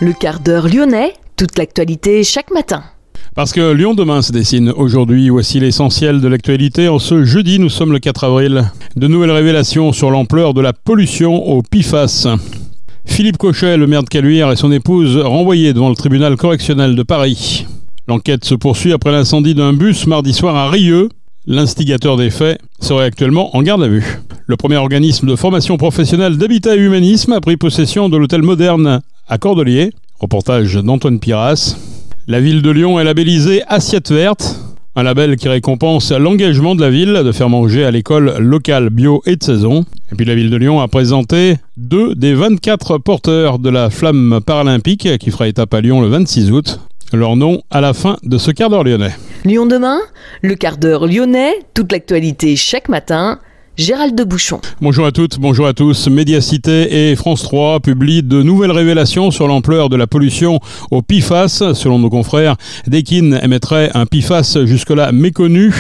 Le quart d'heure lyonnais, toute l'actualité chaque matin. Parce que Lyon demain se dessine aujourd'hui, voici l'essentiel de l'actualité. En ce jeudi, nous sommes le 4 avril. De nouvelles révélations sur l'ampleur de la pollution au PFAS. Philippe Cochet, le maire de Caluire, et son épouse renvoyés devant le tribunal correctionnel de Paris. L'enquête se poursuit après l'incendie d'un bus mardi soir à Rieux. L'instigateur des faits serait actuellement en garde à vue. Le premier organisme de formation professionnelle d'habitat et humanisme a pris possession de l'hôtel moderne à Cordeliers. Reportage d'Antoine Piras. La ville de Lyon est labellisée Assiette Verte, un label qui récompense l'engagement de la ville de faire manger à l'école locale bio et de saison. Et puis la ville de Lyon a présenté 2 des 24 porteurs de la flamme paralympique qui fera étape à Lyon le 26 août. Leur nom à la fin de ce quart d'heure lyonnais. Lyon demain, le quart d'heure lyonnais, toute l'actualité chaque matin. Gérald de Bouchon. Bonjour à toutes, bonjour à tous. Médiacité et France 3 publient de nouvelles révélations sur l'ampleur de la pollution au PFAS. Selon nos confrères, Deakin émettrait un PFAS jusque-là méconnu,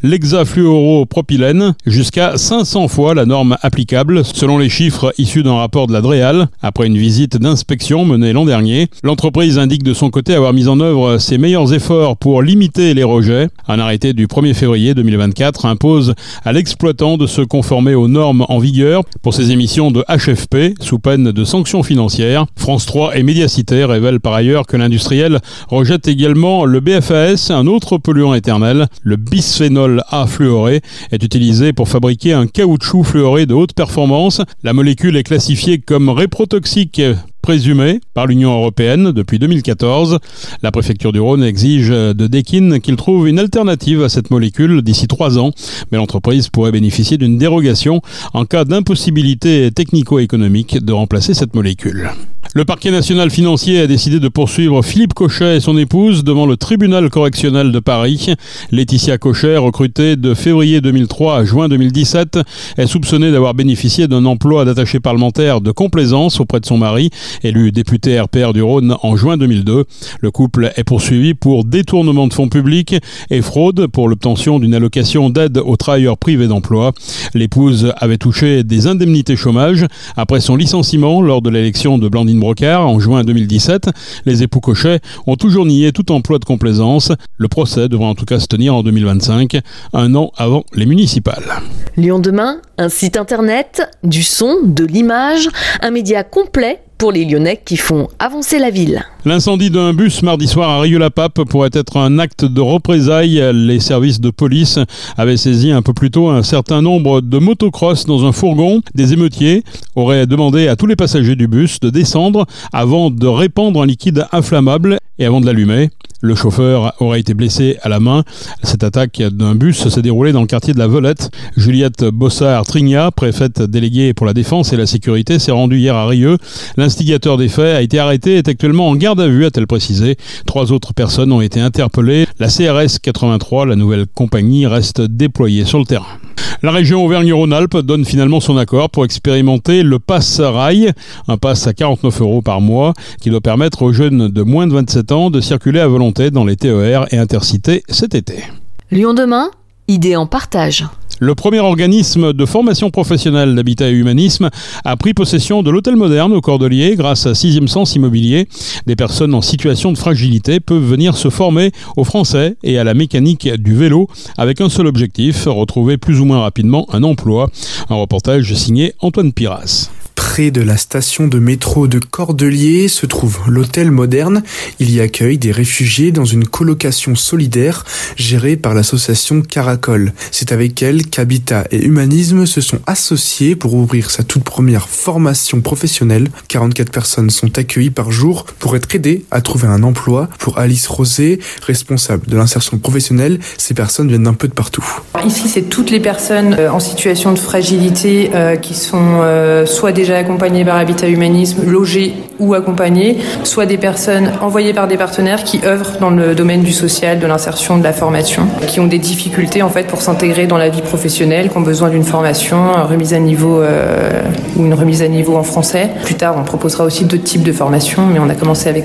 l'hexafluoropropylène, jusqu'à 500 fois la norme applicable, selon les chiffres issus d'un rapport de la DREAL. Après une visite d'inspection menée l'an dernier, l'entreprise indique de son côté avoir mis en œuvre ses meilleurs efforts pour limiter les rejets. Un arrêté du 1er février 2024 impose à l'exploitant de se conformer aux normes en vigueur pour ses émissions de HFP sous peine de sanctions financières. France 3 et Médiacité révèlent par ailleurs que l'industriel rejette également le BFAS, un autre polluant éternel. Le bisphénol A fluoré est utilisé pour fabriquer un caoutchouc fluoré de haute performance. La molécule est classifiée comme réprotoxique présumé par l'Union européenne depuis 2014. La préfecture du Rhône exige de Deakin qu'il trouve une alternative à cette molécule d'ici 3 ans, mais l'entreprise pourrait bénéficier d'une dérogation en cas d'impossibilité technico-économique de remplacer cette molécule. Le parquet national financier a décidé de poursuivre Philippe Cochet et son épouse devant le tribunal correctionnel de Paris. Laetitia Cochet, recrutée de février 2003 à juin 2017, est soupçonnée d'avoir bénéficié d'un emploi d'attaché parlementaire de complaisance auprès de son mari, élu député RPR du Rhône en juin 2002. Le couple est poursuivi pour détournement de fonds publics et fraude pour l'obtention d'une allocation d'aide aux travailleurs privés d'emploi. L'épouse avait touché des indemnités chômage après son licenciement lors de l'élection de Blandine Brocard en juin 2017. Les époux Cochet ont toujours nié tout emploi de complaisance. Le procès devra en tout cas se tenir en 2025, un an avant les municipales. Lyon demain, un site internet, du son, de l'image, un média complet pour les Lyonnais qui font avancer la ville. L'incendie d'un bus mardi soir à Rieux-la-Pape pourrait être un acte de représailles. Les services de police avaient saisi un peu plus tôt un certain nombre de motocross dans un fourgon. Des émeutiers auraient demandé à tous les passagers du bus de descendre avant de répandre un liquide inflammable et avant de l'allumer. Le chauffeur aurait été blessé à la main. Cette attaque d'un bus s'est déroulée dans le quartier de la Velette. Juliette Bossard-Trigna, préfète déléguée pour la défense et la sécurité, s'est rendue hier à Rieux. L'instigateur des faits a été arrêté et est actuellement en garde à vue, a-t-elle précisé. 3 autres personnes ont été interpellées. La CRS 83, la nouvelle compagnie, reste déployée sur le terrain. La région Auvergne-Rhône-Alpes donne finalement son accord pour expérimenter le Pass Rail, un pass à 49 € par mois qui doit permettre aux jeunes de moins de 27 ans de circuler à volonté dans les TER et Intercités cet été. Lyon demain, idée en partage. Le premier organisme de formation professionnelle d'habitat et humanisme a pris possession de l'hôtel moderne au Cordeliers grâce à 6e Sens Immobilier. Des personnes en situation de fragilité peuvent venir se former au français et à la mécanique du vélo avec un seul objectif, retrouver plus ou moins rapidement un emploi. Un reportage signé Antoine Piras. Près de la station de métro de Cordeliers se trouve l'hôtel moderne. Il y accueille des réfugiés dans une colocation solidaire gérée par l'association Caracol. C'est avec elle qu'Habitat et Humanisme se sont associés pour ouvrir sa toute première formation professionnelle. 44 personnes sont accueillies par jour pour être aidées à trouver un emploi. Pour Alice Rosé, responsable de l'insertion professionnelle, ces personnes viennent d'un peu de partout. Ici, c'est toutes les personnes en situation de fragilité qui sont soit déjà accompagnées par Habitat Humanisme, logées ou accompagnées, soit des personnes envoyées par des partenaires qui œuvrent dans le domaine du social, de l'insertion, de la formation, qui ont des difficultés en fait pour s'intégrer dans la vie professionnelle, qui ont besoin d'une formation, remise à niveau ou une remise à niveau en français. Plus tard, on proposera aussi d'autres types de formations, mais on a commencé avec ça.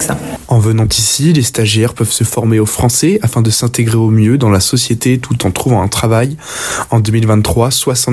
En venant ici, les stagiaires peuvent se former au français afin de s'intégrer au mieux dans la société tout en trouvant un travail. En 2023,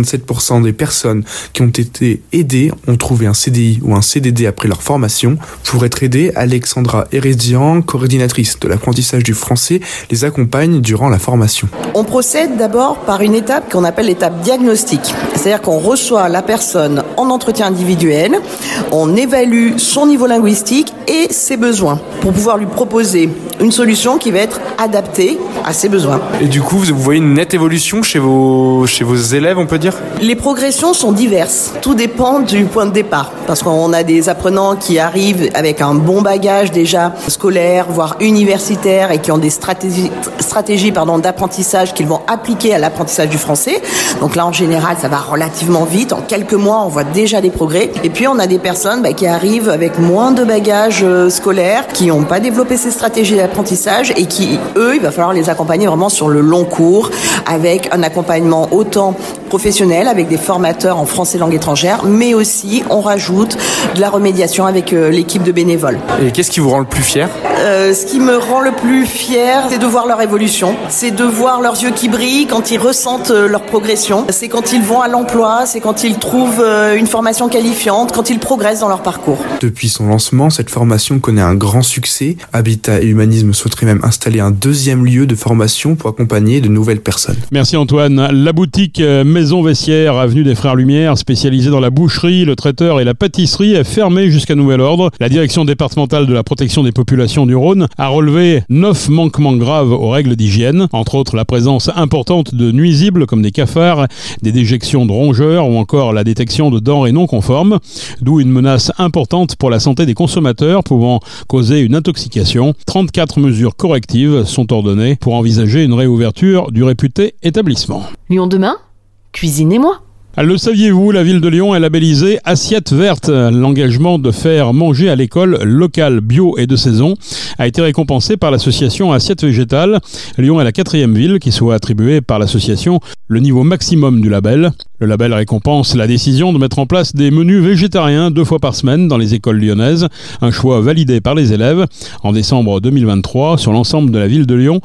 67% des personnes qui ont été aidées ont trouvé un CDI ou un CDD après leur formation. Pour être aidée, Alexandra Hérédian, coordinatrice de l'apprentissage du français, les accompagne durant la formation. On procède d'abord par une étape qu'on appelle l'étape diagnostique. C'est-à-dire qu'on reçoit la personne en entretien individuel, on évalue son niveau linguistique et ses besoins pour pouvoir lui proposer une solution qui va être adaptée à ses besoins. Et du coup, vous voyez une nette évolution chez vos élèves, on peut dire ? Les progressions sont diverses. Tout dépend du point de départ. Parce qu'on a des apprenants qui arrivent avec un bon bagage déjà scolaire, voire universitaire, et qui ont des stratégies d'apprentissage qu'ils vont appliquer à l'apprentissage du français. Donc là, en général, ça va relativement vite. En quelques mois, on voit déjà des progrès. Et puis, on a des personnes qui arrivent avec moins de bagage scolaire, qui n'ont pas développé ces stratégies d'apprentissage et qui, eux, il va falloir les accompagner vraiment sur le long cours, avec un accompagnement autant professionnel, avec des formateurs en français langue étrangère, mais aussi, on rajoute de la remédiation avec l'équipe de bénévoles. Et qu'est-ce qui vous rend le plus fier ? Ce qui me rend le plus fier, c'est de voir leur évolution. C'est de voir leurs yeux qui brillent quand ils ressentent leur progression. C'est quand ils vont à l'emploi, c'est quand ils trouvent une formation qualifiante, quand ils progressent dans leur parcours. Depuis son lancement, cette formation connaît un grand succès. Habitat et Humanisme souhaiterait même installer un deuxième lieu de formation pour accompagner de nouvelles personnes. Merci Antoine. La boutique Maison Vessière, avenue des Frères Lumière, spécialisée dans la boucherie, le traiteur et la pâtisserie, est fermée jusqu'à nouvel ordre. La direction départementale de la protection des populations du Rhône a relevé 9 manquements graves aux règles d'hygiène, entre autres la présence importante de nuisibles comme des cafards, des déjections de rongeurs ou encore la détection de denrées non conformes, d'où une menace importante pour la santé des consommateurs pouvant causer une intoxication. 34 mesures correctives sont ordonnées pour envisager une réouverture du réputé établissement. Lyon demain, cuisinez-moi. Le saviez-vous, la ville de Lyon est labellisée Assiette Verte. L'engagement de faire manger à l'école local, bio et de saison a été récompensé par l'association Assiette Végétale. Lyon est la 4e ville qui soit attribuée par l'association le niveau maximum du label. Le label récompense la décision de mettre en place des menus végétariens 2 fois par semaine dans les écoles lyonnaises, un choix validé par les élèves. En décembre 2023, sur l'ensemble de la ville de Lyon,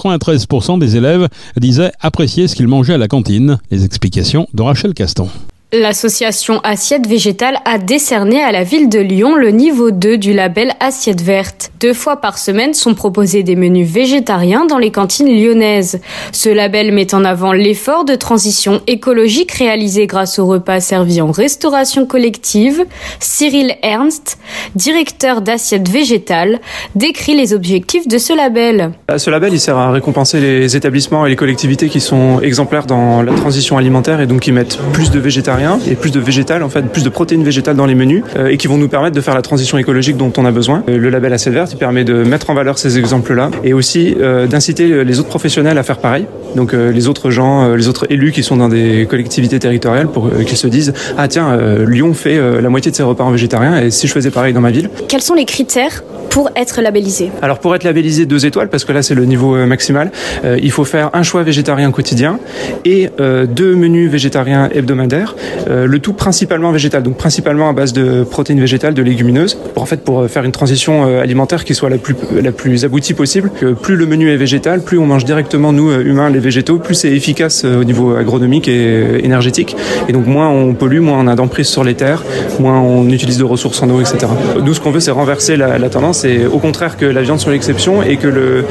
93% des élèves disaient apprécier ce qu'ils mangeaient à la cantine. Les explications de Rachel Caston. L'association Assiette Végétale a décerné à la ville de Lyon le niveau 2 du label Assiette Verte. 2 fois par semaine sont proposés des menus végétariens dans les cantines lyonnaises. Ce label met en avant l'effort de transition écologique réalisé grâce aux repas servis en restauration collective. Cyril Ernst, directeur d'Assiette Végétale, décrit les objectifs de ce label. Ce label, il sert à récompenser les établissements et les collectivités qui sont exemplaires dans la transition alimentaire et donc qui mettent plus de végétariens et plus de végétal, en fait, plus de protéines végétales dans les menus et qui vont nous permettre de faire la transition écologique dont on a besoin. Le label Assiette Verte, il permet de mettre en valeur ces exemples-là et aussi d'inciter les autres professionnels à faire pareil. Donc les autres gens, les autres élus qui sont dans des collectivités territoriales pour qu'ils se disent « Ah tiens, Lyon fait la moitié de ses repas en végétarien et si je faisais pareil dans ma ville ?» Quels sont les critères pour être labellisé? Alors pour être labellisé 2 étoiles, parce que là c'est le niveau maximal, il faut faire un choix végétarien quotidien et 2 menus végétariens hebdomadaires, le tout principalement végétal, donc principalement à base de protéines végétales, de légumineuses, pour faire une transition alimentaire qui soit la plus aboutie possible. Que plus le menu est végétal, plus on mange directement nous humains les végétaux, plus c'est efficace au niveau agronomique et énergétique, et donc moins on pollue, moins on a d'emprise sur les terres, moins on utilise de ressources en eau, etc. Nous ce qu'on veut c'est renverser la tendance et au contraire que la viande soit l'exception et que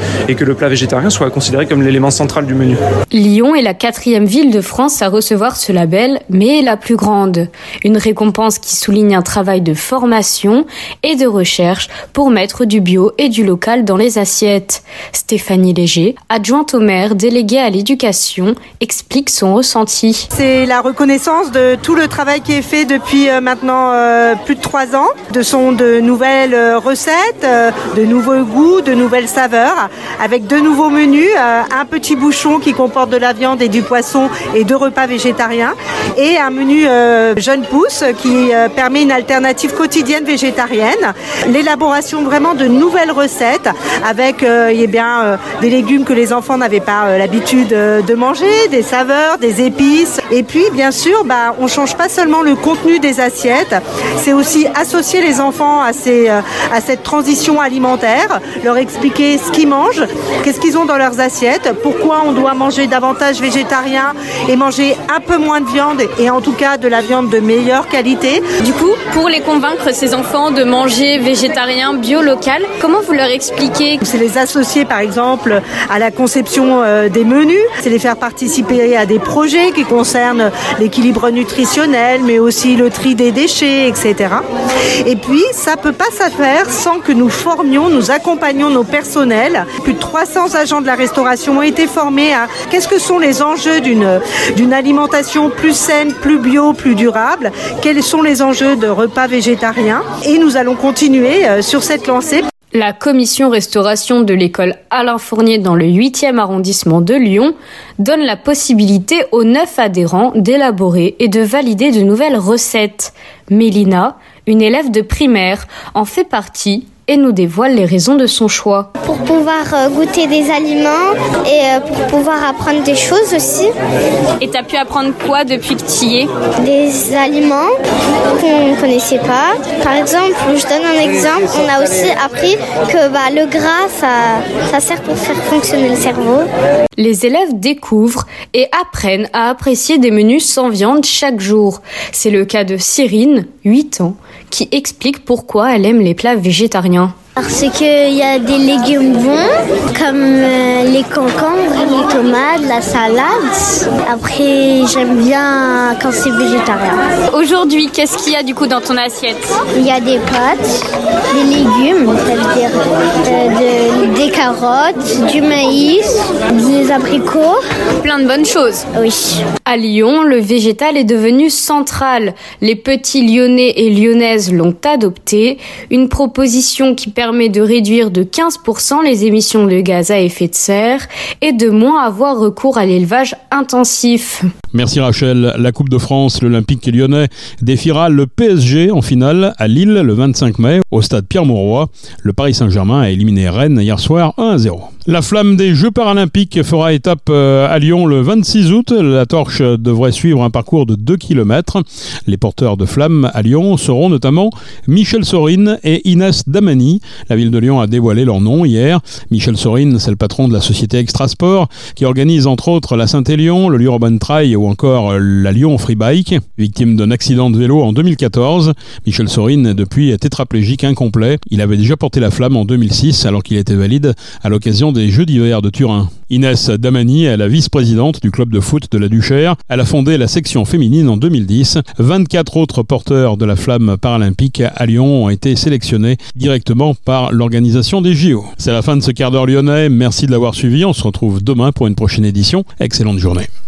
le plat végétarien soit considéré comme l'élément central du menu. Lyon est la 4e ville de France à recevoir ce label, mais la plus grande. Une récompense qui souligne un travail de formation et de recherche pour mettre du bio et du local dans les assiettes. Stéphanie Léger, adjointe au maire, déléguée à l'éducation, explique son ressenti. C'est la reconnaissance de tout le travail qui est fait depuis maintenant plus de 3 ans, de nouvelles recettes, de nouveaux goûts, de nouvelles saveurs, avec 2 nouveaux menus, un petit bouchon qui comporte de la viande et du poisson et 2 repas végétariens, et un menu jeune pousse qui permet une alternative quotidienne végétarienne. L'élaboration vraiment de nouvelles recettes avec des légumes que les enfants n'avaient pas l'habitude de manger, des saveurs, des épices. Et puis bien sûr, on change pas seulement le contenu des assiettes, c'est aussi associer les enfants à cette transition transition alimentaire, leur expliquer ce qu'ils mangent, qu'est-ce qu'ils ont dans leurs assiettes, pourquoi on doit manger davantage végétarien et manger un peu moins de viande et en tout cas de la viande de meilleure qualité. Du coup, pour les convaincre, ces enfants, de manger végétarien, bio, local, comment vous leur expliquez? C'est les associer par exemple à la conception des menus, c'est les faire participer à des projets qui concernent l'équilibre nutritionnel, mais aussi le tri des déchets, etc. Et puis, ça peut pas se faire sans que nous formions, nous accompagnions nos personnels. Plus de 300 agents de la restauration ont été formés à qu'est-ce que sont les enjeux d'une alimentation plus saine, plus bio, plus durable, quels sont les enjeux de repas végétariens. Et nous allons continuer sur cette lancée. La commission restauration de l'école Alain Fournier dans le 8e arrondissement de Lyon donne la possibilité aux 9 adhérents d'élaborer et de valider de nouvelles recettes. Mélina, une élève de primaire, en fait partie et nous dévoile les raisons de son choix. Pour pouvoir goûter des aliments et pour pouvoir apprendre des choses aussi. Et t'as pu apprendre quoi depuis que tu y es? Des aliments qu'on ne connaissait pas. Par exemple, je donne un exemple, on a aussi appris que le gras, ça sert pour faire fonctionner le cerveau. Les élèves découvrent et apprennent à apprécier des menus sans viande chaque jour. C'est le cas de Cyrine, 8 ans, qui explique pourquoi elle aime les plats végétariens. Parce qu'il y a des légumes bons, comme les concombres, les tomates, la salade. Après, j'aime bien quand c'est végétarien. Aujourd'hui, qu'est-ce qu'il y a du coup dans ton assiette? Il y a des pâtes, des légumes, c'est-à-dire des carottes, du maïs, des abricots. Plein de bonnes choses. Oui. À Lyon, le végétal est devenu central. Les petits Lyonnais et Lyonnaises l'ont adopté. Une proposition qui permet de réduire de 15% les émissions de gaz à effet de serre et de moins avoir recours à l'élevage intensif. Merci Rachel. La Coupe de France, l'Olympique lyonnais défiera le PSG en finale à Lille le 25 mai au stade Pierre-Mauroy. Le Paris Saint-Germain a éliminé Rennes hier soir 1-0. La flamme des Jeux paralympiques fera étape à Lyon le 26 août. La torche devrait suivre un parcours de 2 km. Les porteurs de flammes à Lyon seront notamment Michel Sorine et Inès Damani. La ville de Lyon a dévoilé leur nom hier. Michel Sorine, c'est le patron de la société Extrasport qui organise entre autres la Saint-Élion, le Lyon Urban Trail ou encore la Lyon Free Bike. Victime d'un accident de vélo en 2014, Michel Sorine depuis est tétraplégique incomplet. Il avait déjà porté la flamme en 2006 alors qu'il était valide à l'occasion des Jeux d'hiver de Turin. Inès Damani est la vice-présidente du club de foot de la Duchère. Elle a fondé la section féminine en 2010. 24 autres porteurs de la flamme paralympique à Lyon ont été sélectionnés directement par l'organisation des JO. C'est la fin de ce quart d'heure lyonnais. Merci de l'avoir suivi. On se retrouve demain pour une prochaine édition. Excellente journée.